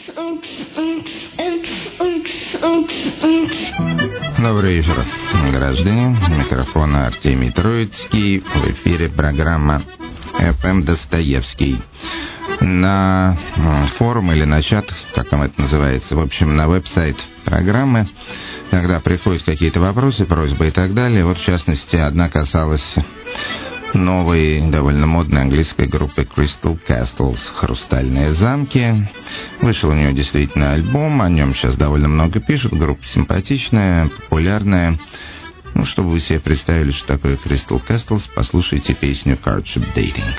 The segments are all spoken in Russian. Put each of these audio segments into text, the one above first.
Добрый вечер, граждане. Микрофон Артемий Троицкий. В эфире программа FM Достоевский. На форум или на чат, как там это называется, в общем, на веб-сайт программы, когда приходят какие-то вопросы, просьбы и так далее. Вот, в частности, одна касалась новой, довольно модной английской группы Crystal Castles «Хрустальные замки». Вышел у нее действительно альбом, о нем сейчас довольно много пишут. Группа симпатичная, популярная. Ну, чтобы вы себе представили, что такое Crystal Castles, послушайте песню «Courtship Dating».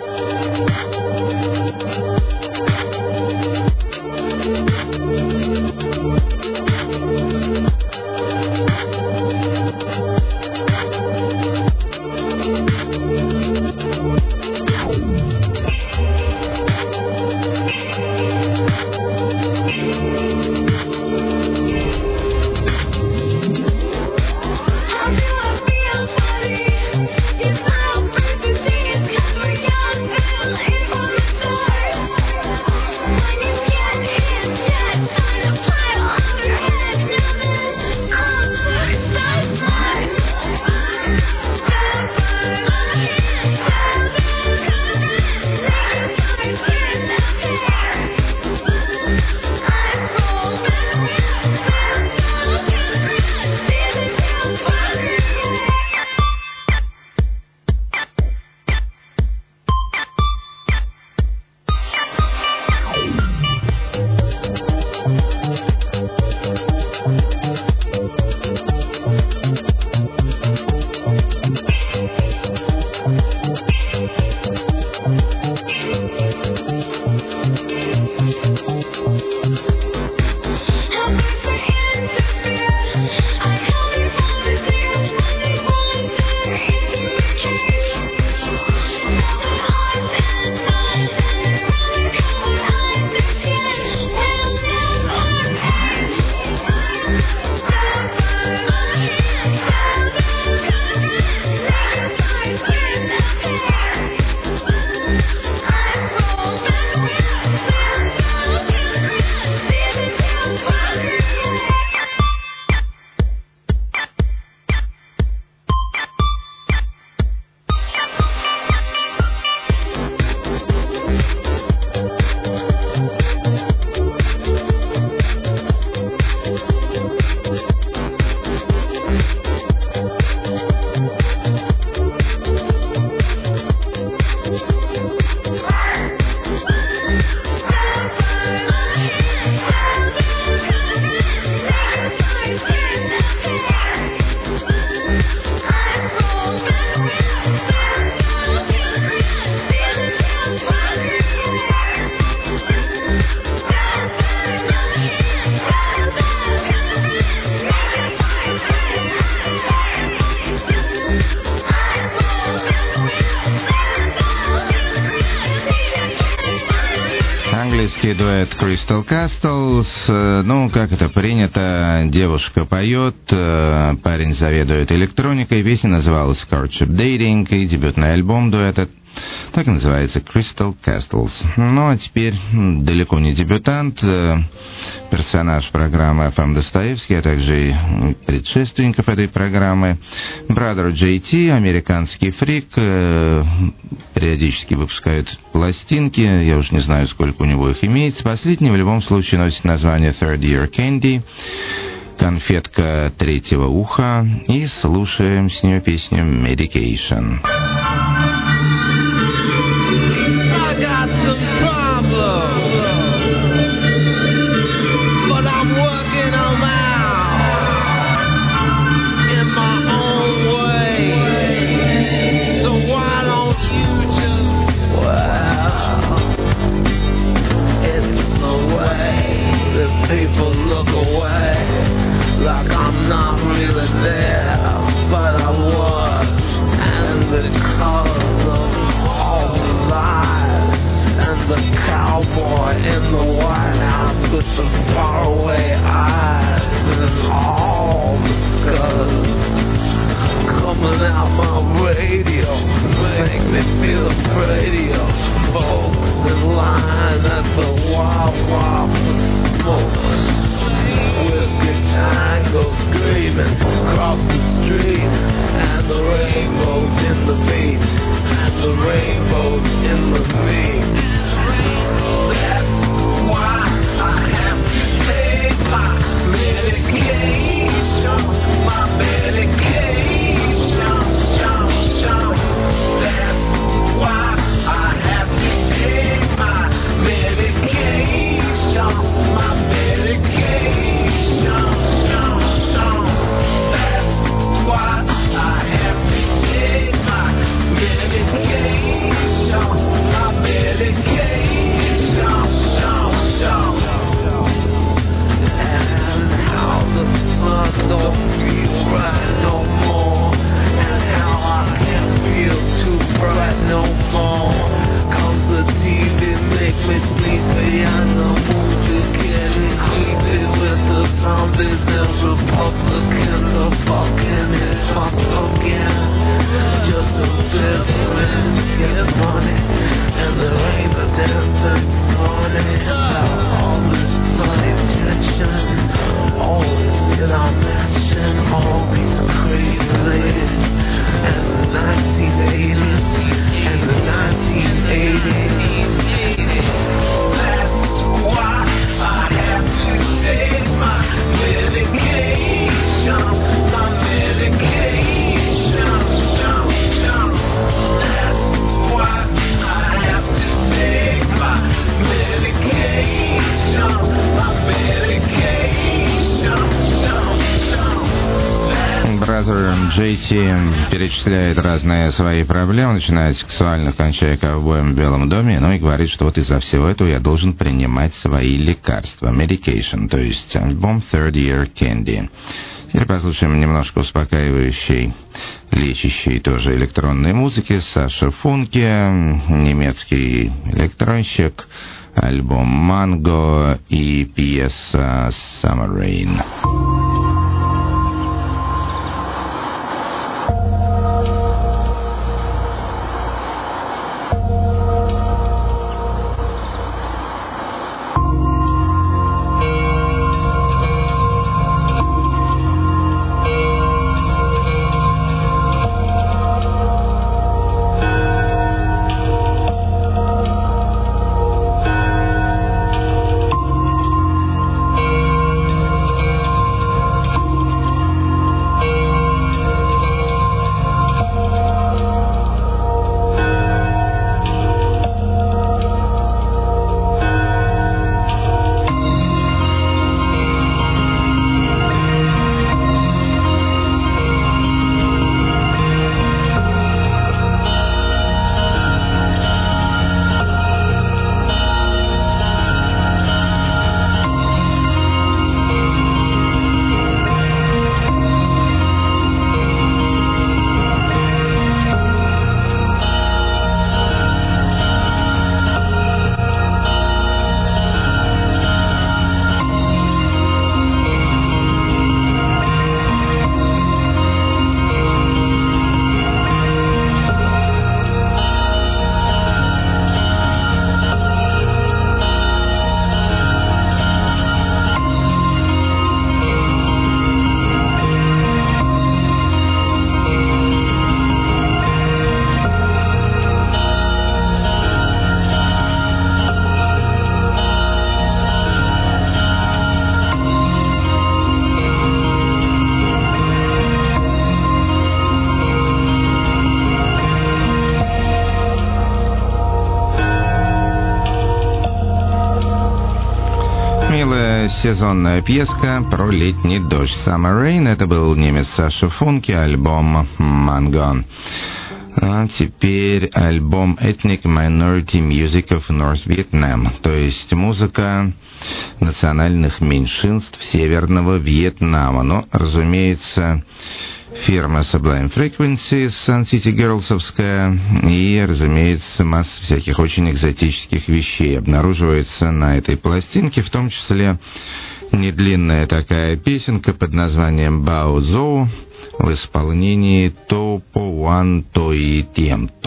Дуэт Crystal Castles. Ну, как это принято, девушка поет, парень заведует электроникой. Песня называлась Courtship Dating, и дебютный альбом дуэта так и называется, Crystal Castles. Ну, а теперь далеко не дебютант, персонаж программы FM Достоевский, а также и предшественников этой программы. Brother JT, американский фрик, периодически выпускают пластинки, я уж не знаю, сколько у него их имеется. Последний в любом случае носит название Third Year Candy, конфетка третьего уха, и слушаем с нее песню Medication. People look away like I'm not really there, but I was, and because puff off the smoke. Whiskey tango screaming across the street, and the rainbows in the beat, and the rainbows in the beat. That's why I have to take my medication, my medication. That's why I have to take my medication, my medication. That's why I have to take my medication, my medication. And how the sun don't feel right no more, and how I can't feel too bright no more. 'Cause the TV make me sleepy, and the movies getting creepy with the zombies and Republicans are fucking it up again. Just a bit of men get money, and there ain't a damn thing funny about all this bloody tension. Always in our mansion, all these crazy ladies, and the 1980s, and the 1980s. That's why I have to take my medication, my medication. That's why I have to take my medication, my medication. Бразер Джейти перечисляет разные свои проблемы, начиная с сексуальных, кончая ковбоем в Белом доме, ну и говорит, что вот из-за всего этого я должен принимать свои лекарства, medication, то есть альбом Third Year Candy. Теперь послушаем немножко успокаивающей, лечащей тоже электронной музыки. Саша Функе, немецкий электронщик, альбом «Манго» и пьеса «Summer Rain». Сезонная пьеска про летний дождь. Summer Rain. Это был немец Саша Функе, альбом «Манго». А теперь альбом Ethnic Minority Music of North Vietnam, то есть музыка национальных меньшинств Северного Вьетнама. Но, разумеется, фирма Sublime Frequencies, Sun City Girls'овская, и, разумеется, масса всяких очень экзотических вещей обнаруживается на этой пластинке, в том числе недлинная такая песенка под названием «Бао Зоу» в исполнении То По Уан То И Тем То. 。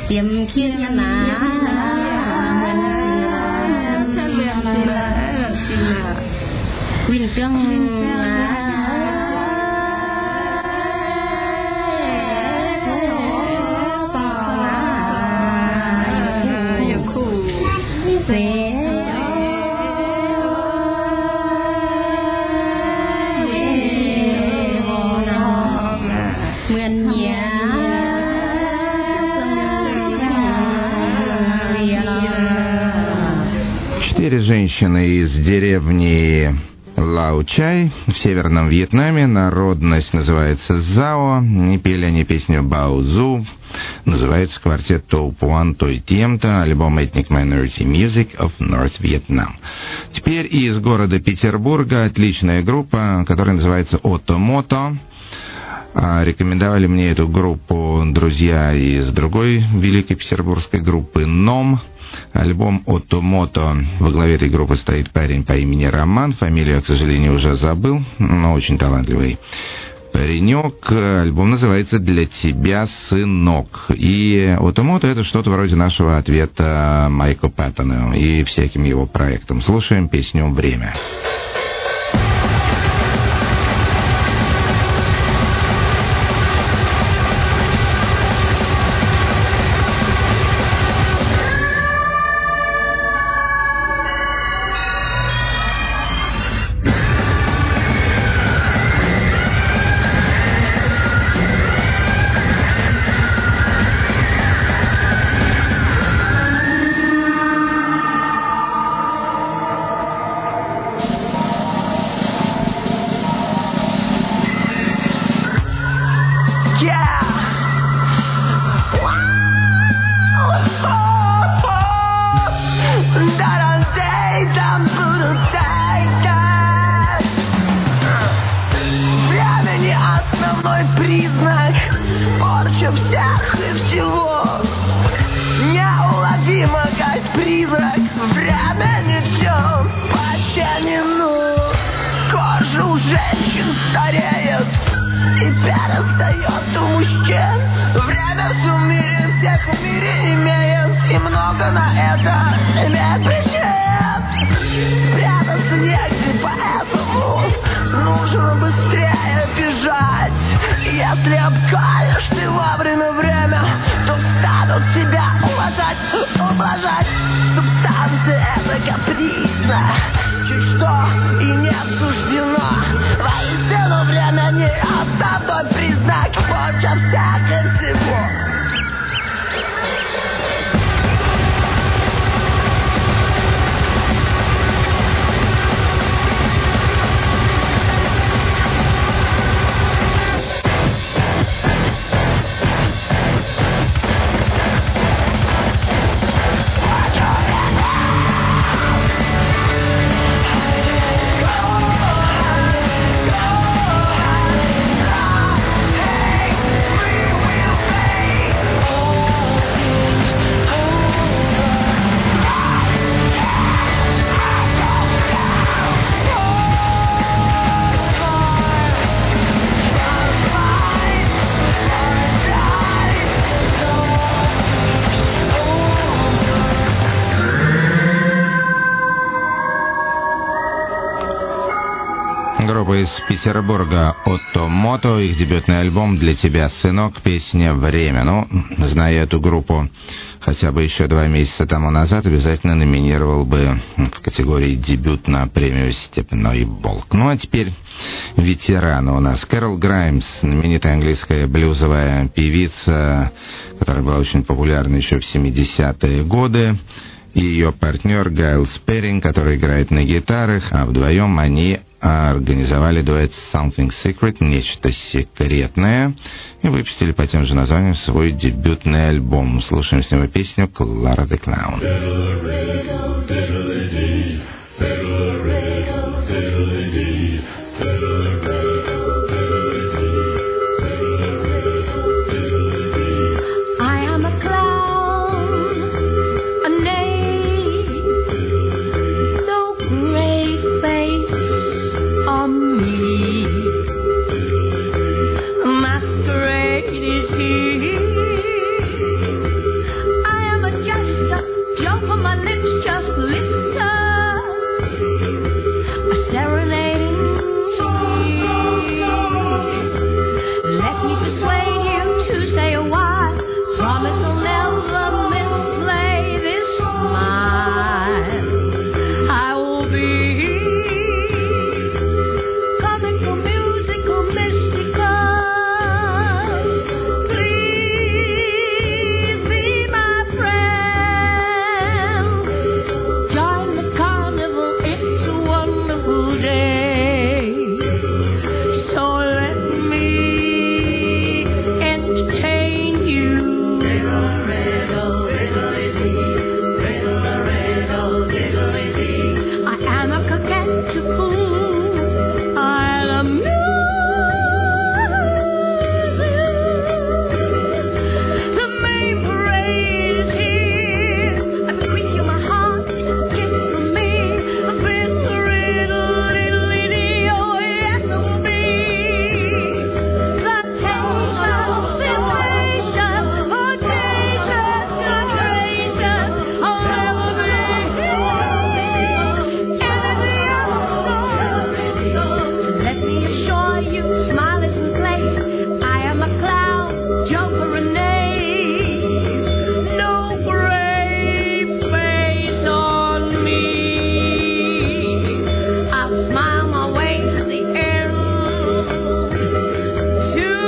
เตรียมเคียงหนาเหมือนเรื่องวินเรื่อง Четыре женщины из деревни Лаучай в Северном Вьетнаме. Народность называется Зао. И пели они песню Баозу. Называется квартет Тоупуан Той Тьемта, альбом Ethnic Minority Music of North Vietnam. Теперь из города Петербурга отличная группа, которая называется Ото-Мото. Рекомендовали мне эту группу друзья из другой великой петербургской группы «Ном». Альбом «Ото-Мото». Во главе этой группы стоит парень по имени Роман. Фамилию я, к сожалению, уже забыл, но очень талантливый паренек. Альбом называется «Для тебя, сынок». И «Ото-Мото» — это что-то вроде нашего ответа Майку Паттону и всяким его проектам. Слушаем песню «Время». Группа из Петербурга «Ото-Мото», их дебютный альбом «Для тебя, сынок», песня «Время». Ну, зная эту группу хотя бы еще 2 месяца тому назад, обязательно номинировал бы в категории «Дебют» на премию «Степной волк». Ну, а теперь ветераны у нас. Кэрол Граймс, знаменитая английская блюзовая певица, которая была очень популярна еще в 70-е годы. И ее партнер Гайл Сперринг, который играет на гитарах, а вдвоем они организовали дуэт «Something Secret», нечто секретное, и выпустили по тем же названиям свой дебютный альбом. Слушаем с него песню «Clara the Clown». persuade you to stay a while. Promise I'll never mislay this smile. I will be comical, musical, mystical. Please be my friend. Join the carnival, it's a wonderful day. So let me entertain you. Riddle, riddle, riddle-a-dee. Riddle, riddle, riddle-a-dee. I am a coquette to fool. I'll amuse you. The main parade is here. I bequeath you my heart, gift from me. A fiddle, riddle, riddle-a-dee. Oh, yes, it will be. Flirtation, sensation, audacious, good gracious. I'll never be anything else. So let me assure you, smile isn't place. I am a clown, joker, and knave. No brave face on me. I'll smile my way to the end. To the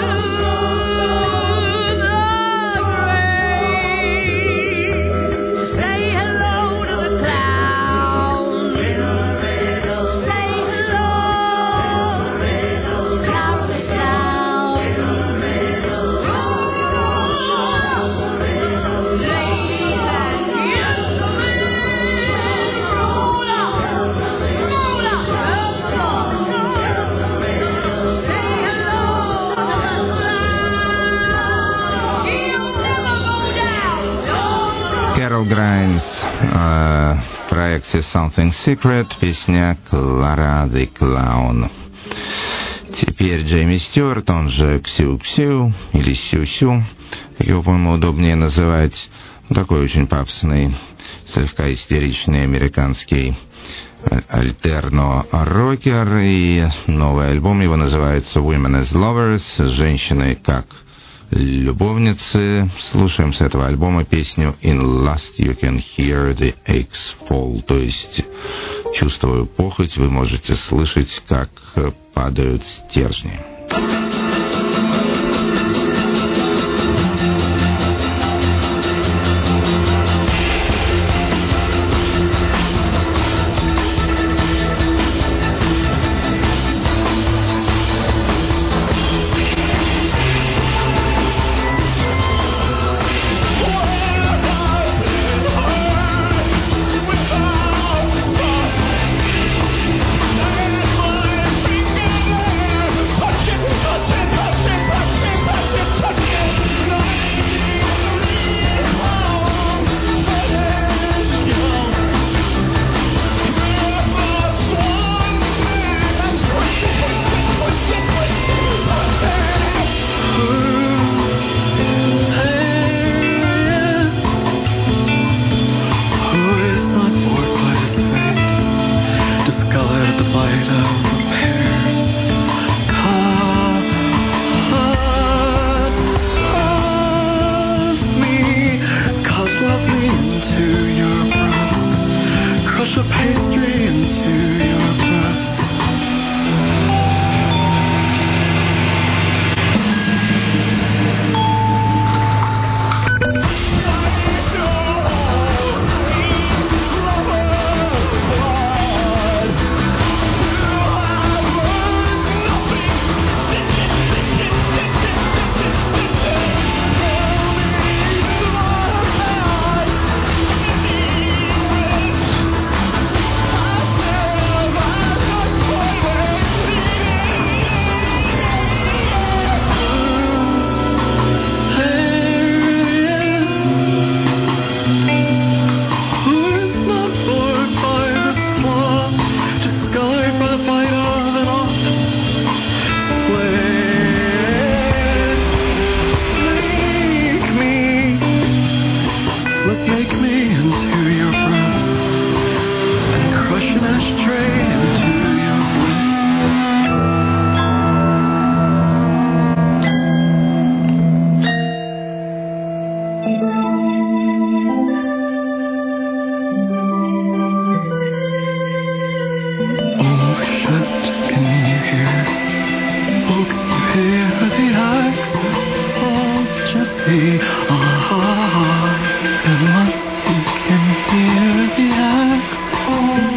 grave. So say hello to the clown. Riddle, riddle. Say hello. Riddle, riddle. To Carol the clown. Riddle, riddle. Ladies and gentlemen, roll up, roll up, say hello to the clown. He'll never go down. Carol Grimes в проекте Something Secret, песня Clara the Clown. Теперь Джейми Стюарт, он же Ксю-Ксю или Сю-Сю, как его, по-моему, удобнее называть. Такой очень пафосный, слегка истеричный американский альтерно-рокер. И новый альбом его называется Women as Lovers, женщины как любовницы. Слушаем с этого альбома песню In Lust You Can Hear the Aches Fall, то есть чувствую похоть, вы можете слышать, как падают стержни. Watch it see our heart. Unless you can hear the echo.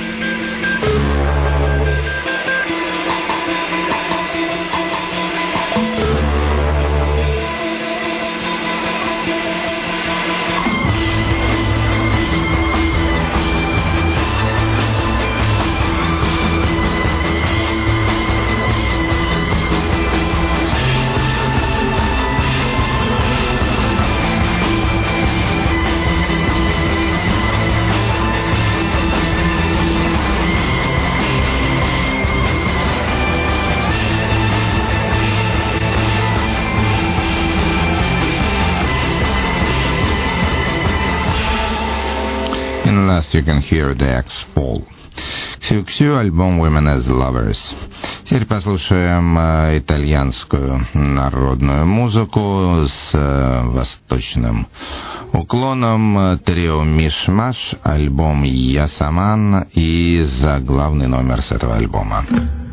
You can hear the X fall. Ксю-Ксю, альбом Women as Lovers. Теперь послушаем итальянскую народную музыку с восточным уклоном. Трио Миш-Маш, альбом «Я Саман» и заглавный номер с этого альбома.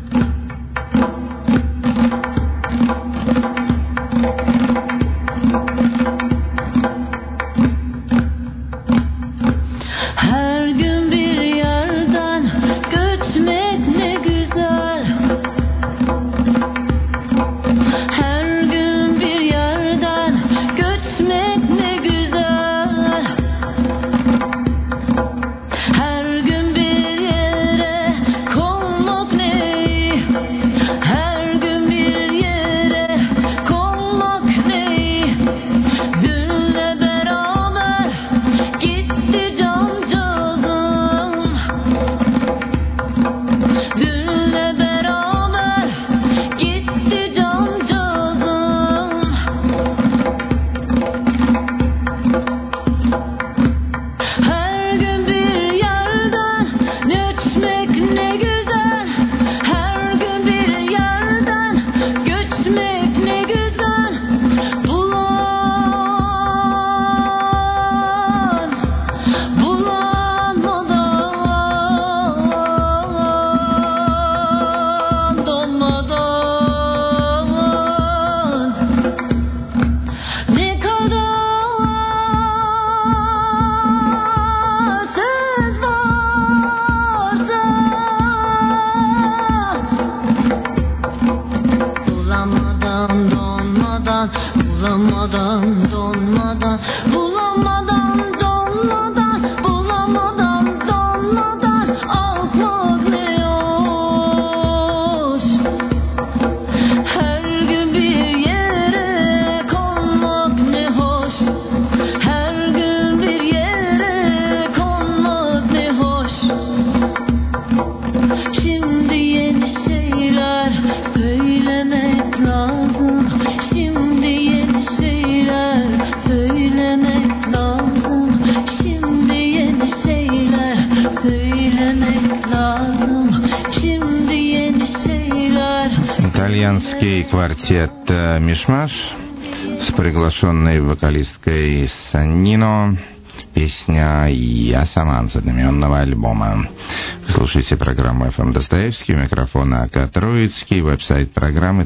Итальянский квартет Миш-Маш с приглашенной вокалисткой Саннино. Песня «Я Саман» с одноименного альбома. Слушайте программу FM Достоевский, микрофон АК Троицкий, веб-сайт программы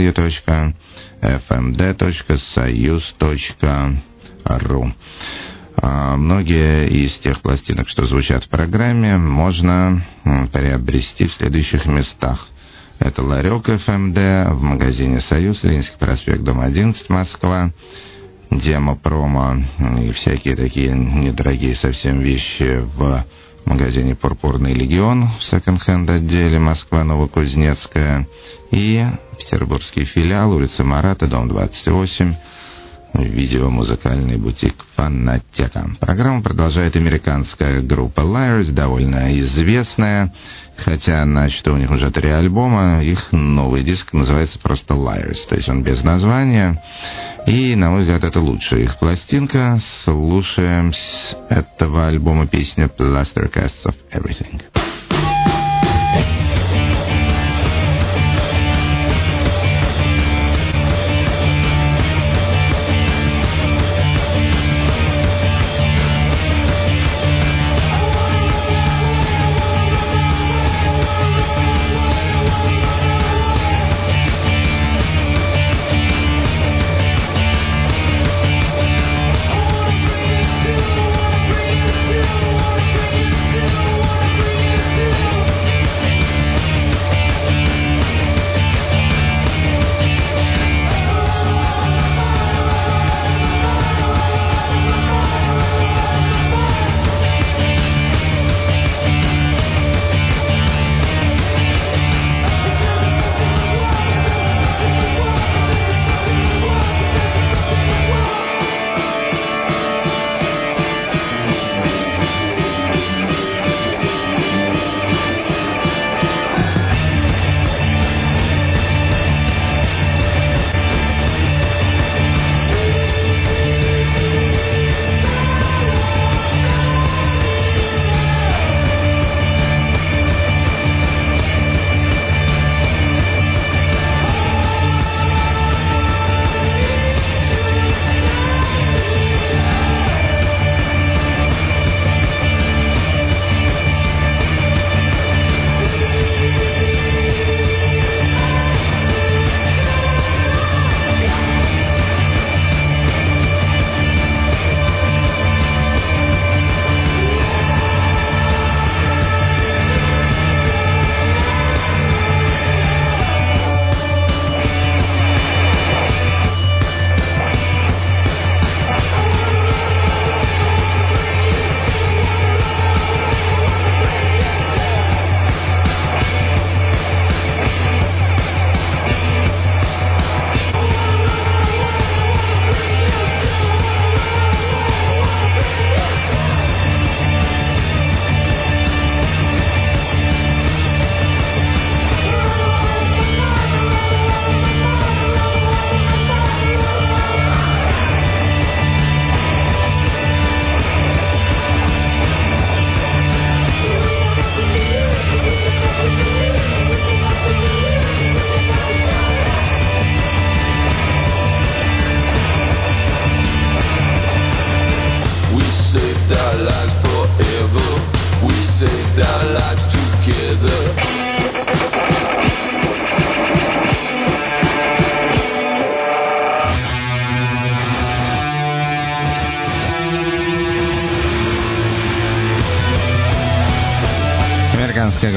www.fmd.soyuz.ru. Многие из тех пластинок, что звучат в программе, можно приобрести в следующих местах. Это Ларек ФМД в магазине «Союз», Ленинский проспект, дом 11, Москва. Демо-промо и всякие такие недорогие совсем вещи в магазине «Пурпурный легион» в секонд-хенд отделе, Москва, Новокузнецкая. И петербургский филиал, улица Марата, дом 28, видеомузыкальный бутик «Фанатека». Программу продолжает американская группа Liars, довольно известная, хотя начато у них уже 3 альбома. Их новый диск называется просто Liars, то есть он без названия. И, на мой взгляд, это лучшая их пластинка. Слушаем с этого альбома песню «Plaster Casts of Everything».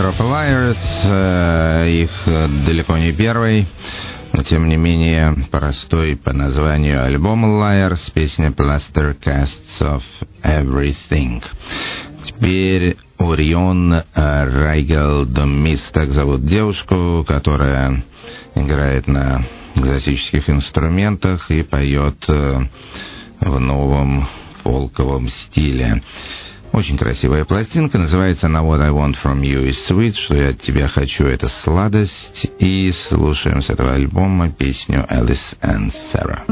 of Liars, их далеко не первый, но тем не менее простой по названию альбом Liars, песня Plaster Casts of Everything. Теперь Орион Райгел Домис, так зовут девушку, которая играет на экзотических инструментах и поет в новом фолковом стиле. Очень красивая пластинка, называется она What I Want From You Is Sweet, что я от тебя хочу, это сладость. И слушаем с этого альбома песню Alice and Sarah.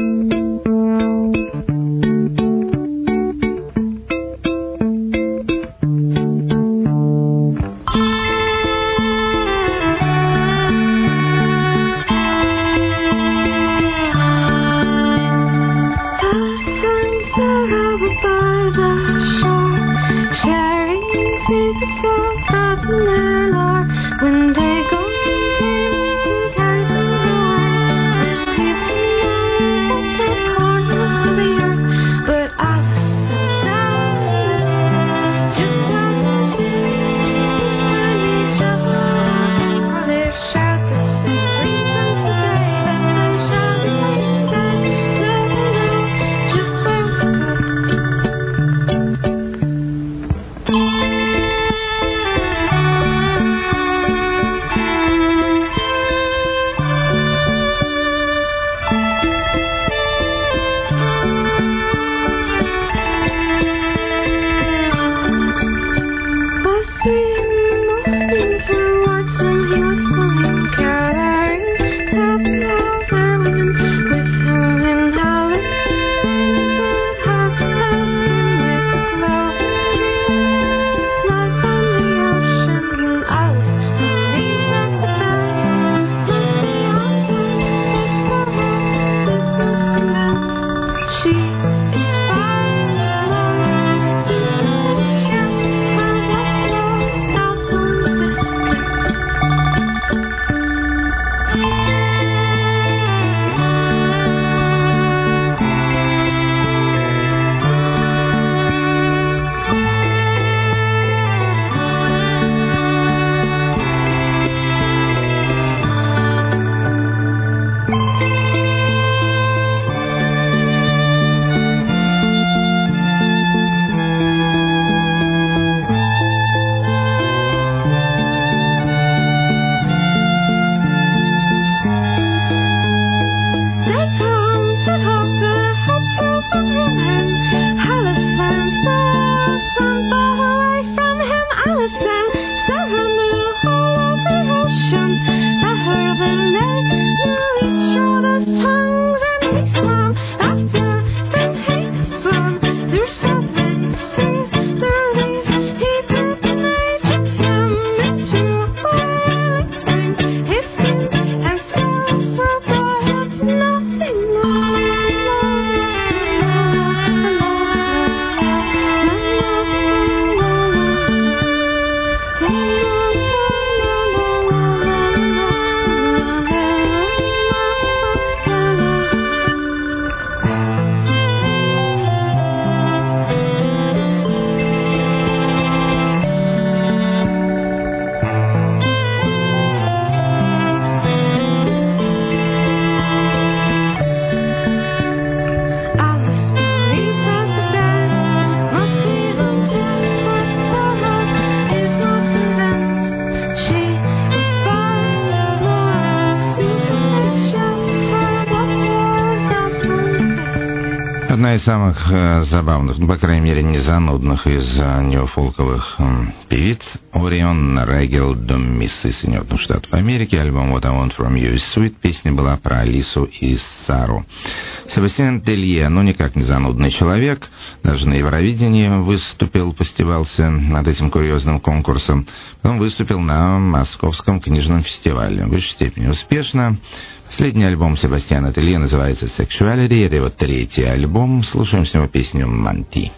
Одна из самых забавных, по крайней мере, не занудных из неофолковых певиц Орион Райгел Домис из Соединенных Штатов Америки. Альбом What I Want From You Is Sweet. Песня была про Алису и Сару. Себастьян Телье, никак не занудный человек. Даже на Евровидении выступил, постебался над этим курьезным конкурсом. Потом выступил на Московском книжном фестивале. В высшей степени успешно. Последний альбом Себастьяна Телье называется Sexuality. Это его третий альбом. Слушаем с него песню «Манти».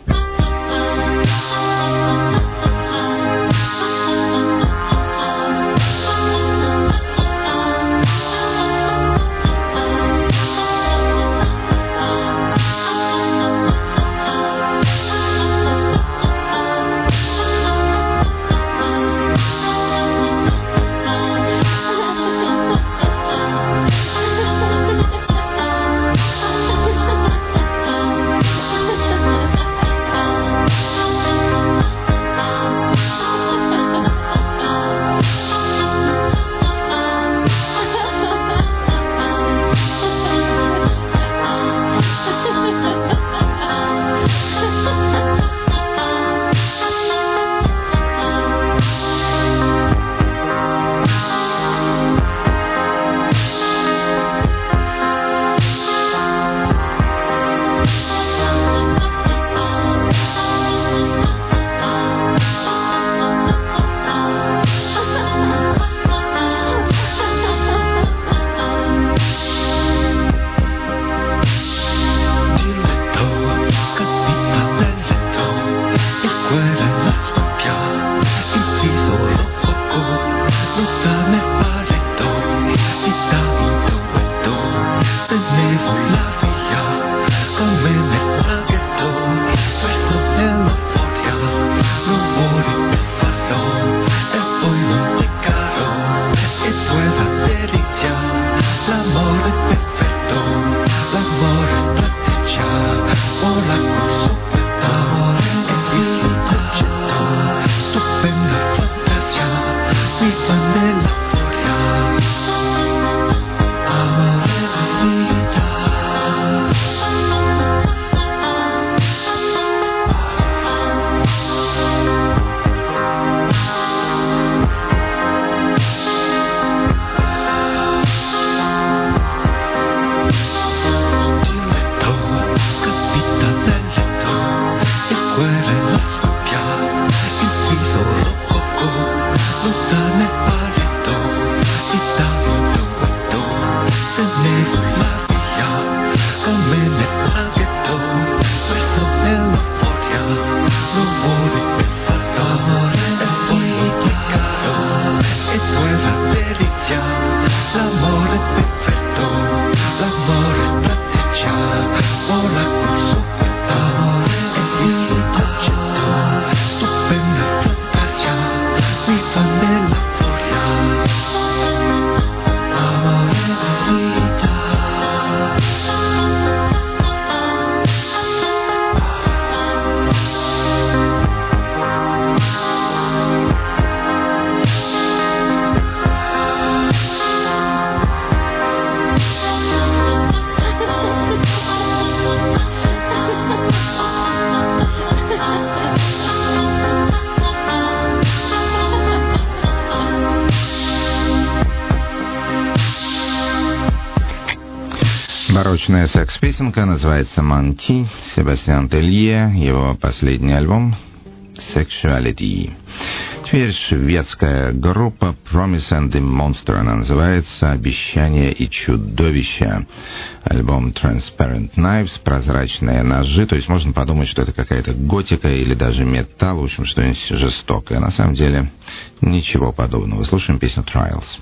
мрачная секс-песенка, называется «Монти», Себастьян Телье, его последний альбом «Sexuality». Теперь шведская группа Promise and the Monster, она называется «Обещание и чудовище». Альбом Transparent Knives, прозрачные ножи, то есть можно подумать, что это какая-то готика или даже металл, в общем, что-нибудь жестокое. На самом деле ничего подобного. Слушаем песню «Trials».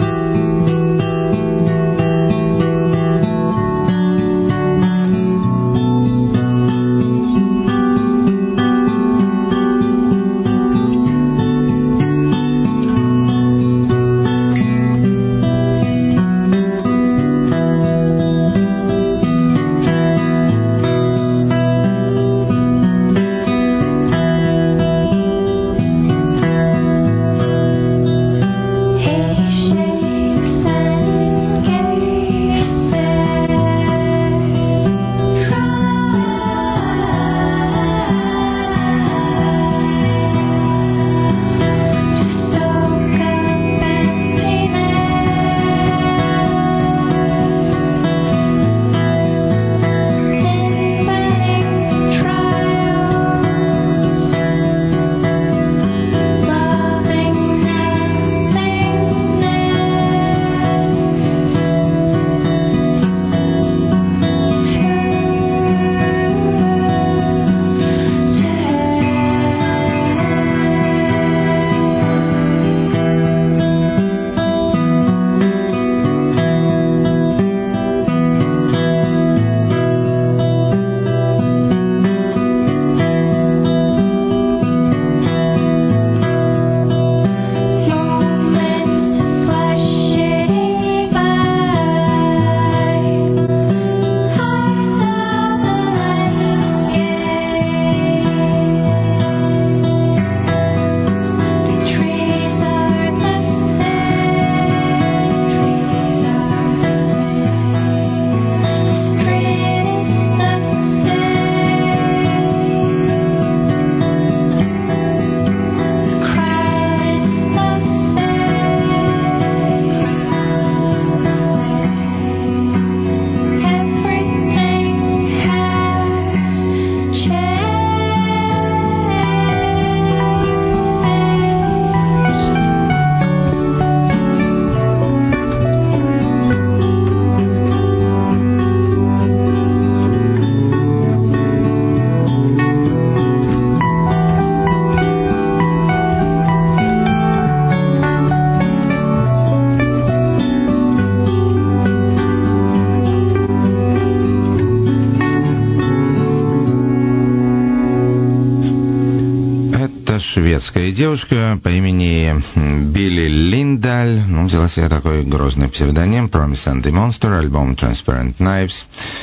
Шведская девушка по имени Билли Линдаль, взяла себе такой грозный псевдоним, Promise and the Monster, альбом Transparent Knives.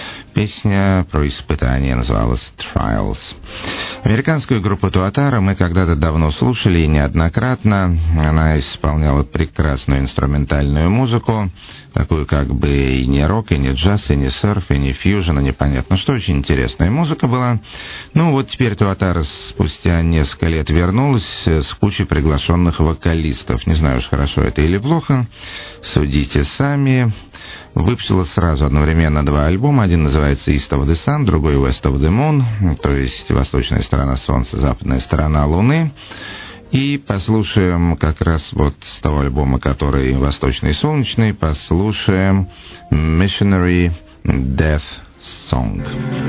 Песня про испытание называлась «Trials». Американскую группу Туатара мы когда-то давно слушали и неоднократно. Она исполняла прекрасную инструментальную музыку, такую как бы и не рок, и не джаз, и не серф, и не фьюжн, и непонятно что. Очень интересная музыка была. Вот теперь Туатара спустя несколько лет вернулась с кучей приглашенных вокалистов. Не знаю уж, хорошо это или плохо. Судите сами. Выпустила сразу одновременно два альбома. Один называется «East of the Sun», другой «West of the Moon», то есть восточная сторона Солнца, западная сторона Луны. И послушаем как раз вот с того альбома, который восточный и солнечный, послушаем «Missionary Death Song».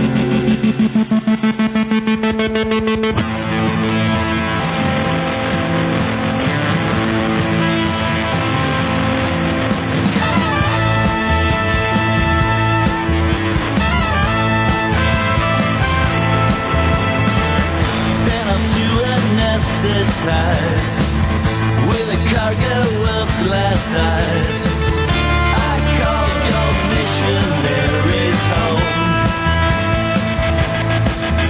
With a cargo of glass eyes, I call your missionaries home.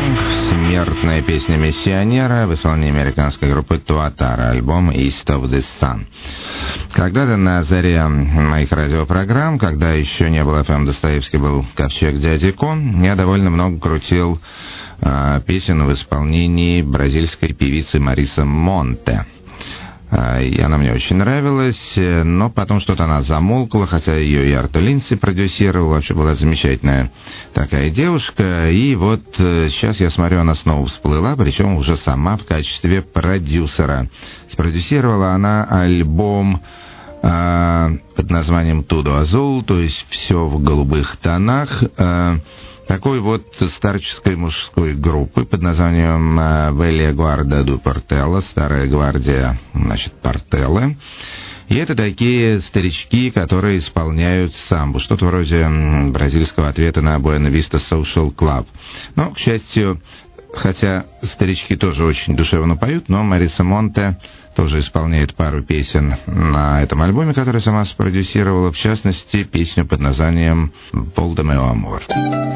Song, смертная песня миссионера в исполнении американской группы Туатара, альбом East of the Sun. Когда-то на заре моих радиопрограмм, когда еще не был FM Достоевский, был Ковчег Дяди Ко, я довольно много крутил песен в исполнении бразильской певицы Мариса Монте. И она мне очень нравилась, но потом что-то она замолкла, хотя ее и Артур Линдси продюсировал, вообще была замечательная такая девушка. И вот сейчас я смотрю, она снова всплыла, причем уже сама в качестве продюсера. Спродюсировала она альбом под названием «Tudo Azul», то есть «Все в голубых тонах», такой вот старческой мужской группы под названием «Velha Guarda do Portela», «Старая гвардия», значит, Портеллы. И это такие старички, которые исполняют самбу, что-то вроде бразильского ответа на Buena Vista Social Club. Но, к счастью, хотя старички тоже очень душевно поют, но Мариса Монте тоже исполняет пару песен на этом альбоме, который сама спродюсировала, в частности, песню под названием «Volta meu amor».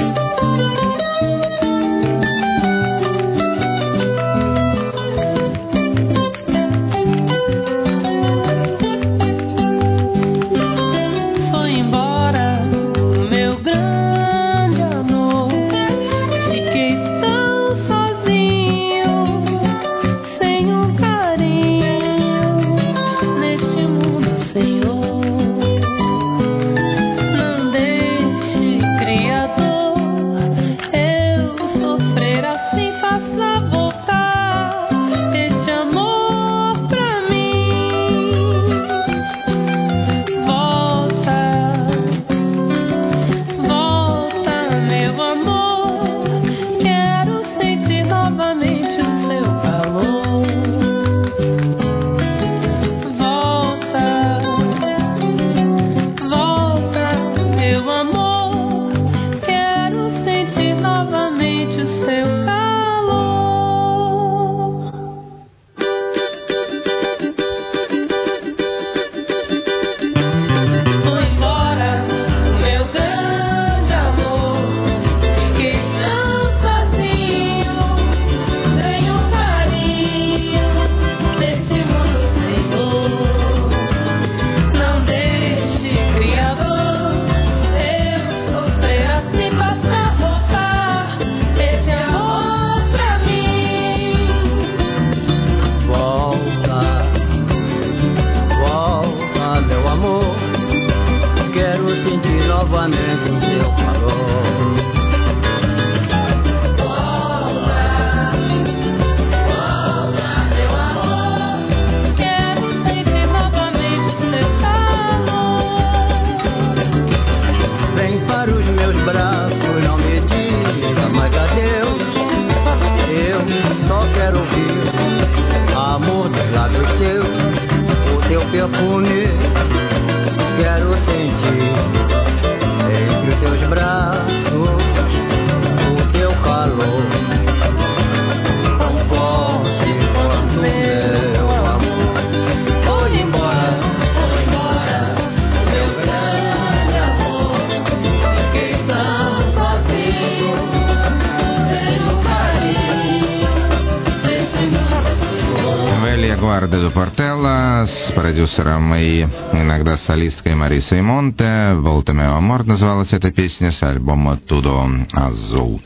С продюсером и иногда солисткой Марисой Монте «Volta meu amor» называлась эта песня с альбома «Tudo Azul».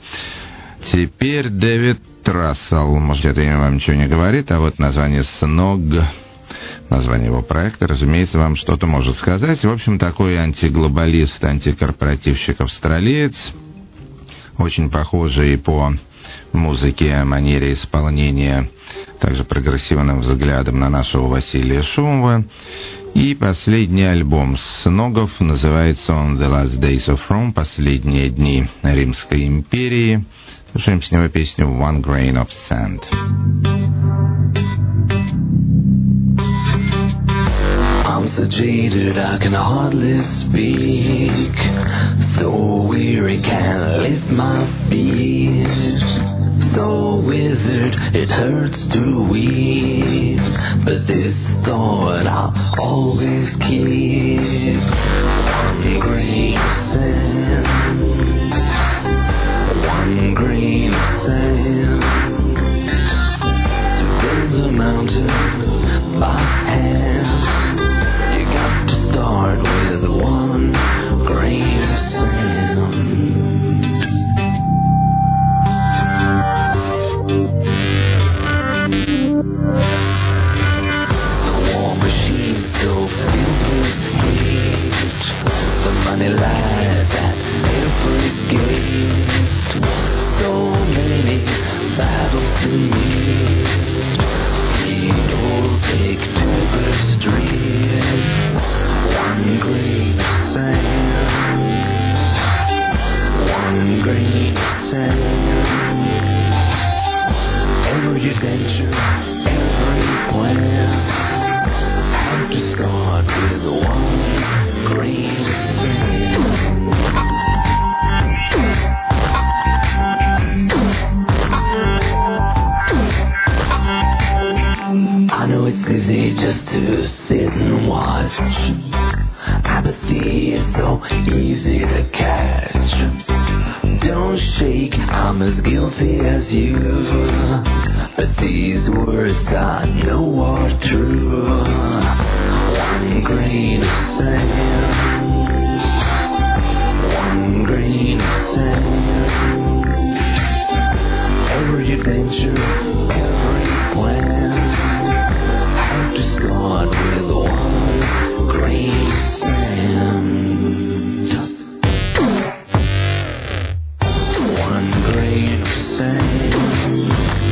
Теперь Дэвид Рассел, может, это имя вам ничего не говорит, а вот название «Сног», название его проекта, разумеется, вам что-то может сказать. В общем, такой антиглобалист, антикорпоративщик-австралиец, очень похожий по музыке, манере исполнения, также прогрессивным взглядом на нашего Василия Шумова. И последний альбом Сногов называется он «The Last Days of Rome», «Последние дни Римской империи». Слушаем с него песню «One Grain of Sand». I'm so jaded I can hardly speak, so weary can't lift my feet, so withered it hurts to weep, but this thought I'll always keep. One grain of sand, one grain of sand. by hand. You got to start with 1 grain of sand. The war machine so filled with hate. The money lies at every gate. So many battles to meet. People take to the streets. 1 grain of sand. 1 grain of sand. Every adventure, every plan, have to start with 1 grain of sand. I know it's easy just to sit and watch. Apathy is so easy to catch. Don't shake, I'm as guilty as you. But these words I know are true. 1 grain of sand. 1 grain of sand. Every adventure, every plan, have to start with 1 grain of sand. 1 grain of sand.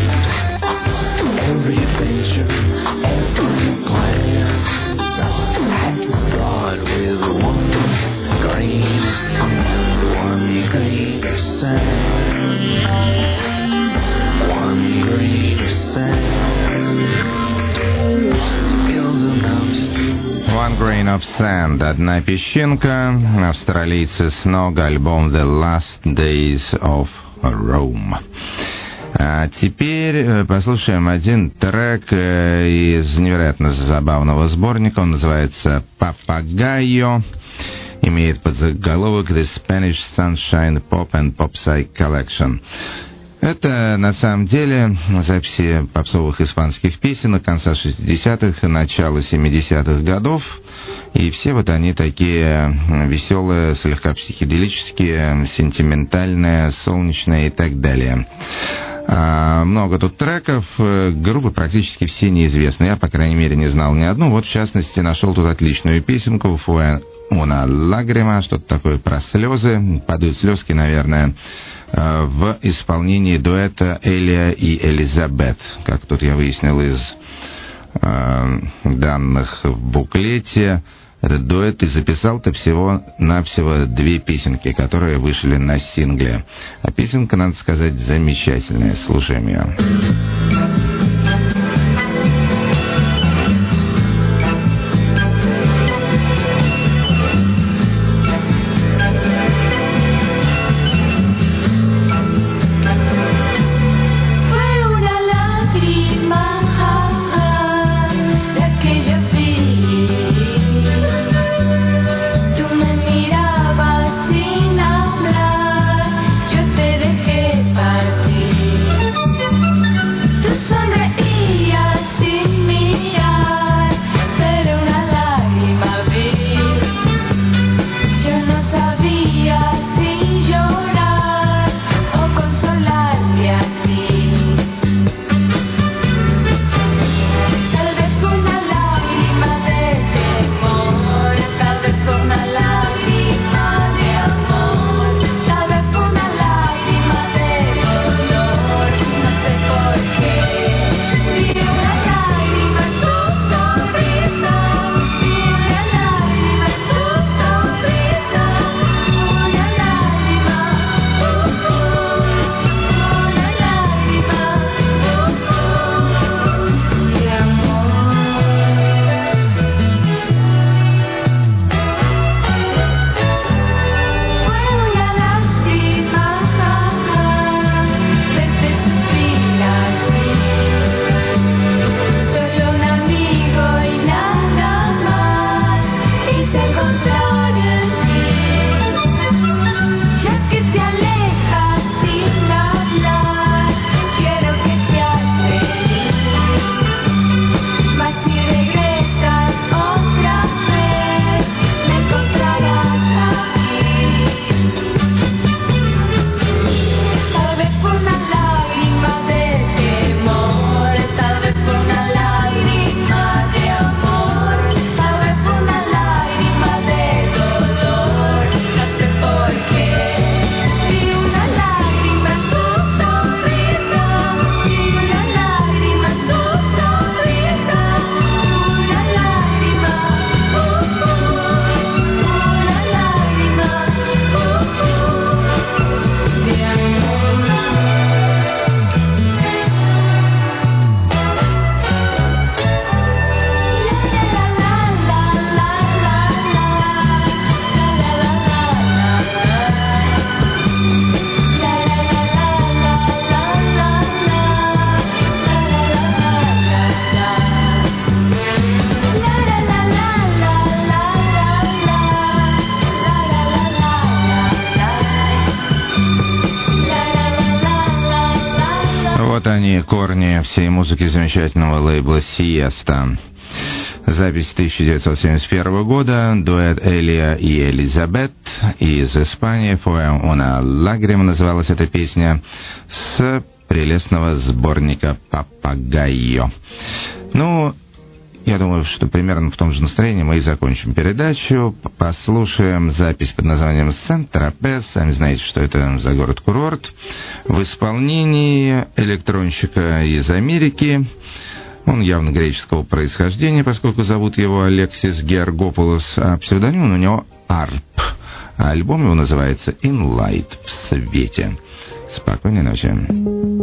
Every adventure, every plan, have to start with 1 grain of sand. 1 grain of sand. 1 grain of sand. Build a mountain. 1 Grain of Sand, одна песчинка, австралийцы Snog, альбом The Last Days of Rome. А теперь послушаем один трек из невероятно забавного сборника, он называется «Papagayo», имеет подзаголовок «The Spanish Sunshine Pop and Pop-Psy Collection». Это, на самом деле, записи попсовых испанских песен конца 60-х и начала 70-х годов. И все вот они такие веселые, слегка психоделические, сентиментальные, солнечные и так далее. Много тут треков, группы практически все неизвестны. Я, по крайней мере, не знал ни одну. Вот, в частности, нашел тут отличную песенку «Fue una lágrima», что-то такое про слезы, падают слезки, наверное, в исполнении дуэта Элия и Элизабет. Как тут я выяснил из данных в буклете, этот дуэт и записал-то всего-навсего 2 песенки, которые вышли на сингле. А песенка, надо сказать, замечательная. Слушаем ее. Tu sonrisa Древние корни всей музыки замечательного лейбла «Сиеста». Запись 1971 года, дуэт Элия и Элизабет из Испании, «Fue una lágrima» называлась эта песня, с прелестного сборника «Папагайо». Ну, я думаю, что примерно в том же настроении мы и закончим передачу. Послушаем запись под названием «Сент-Тропез». Сами знаете, что это за город-курорт. В исполнении электронщика из Америки. Он явно греческого происхождения, поскольку зовут его Алексис Георгопулос, а псевдоним у него Арп. А альбом его называется «In Light», в свете. Спокойной ночи.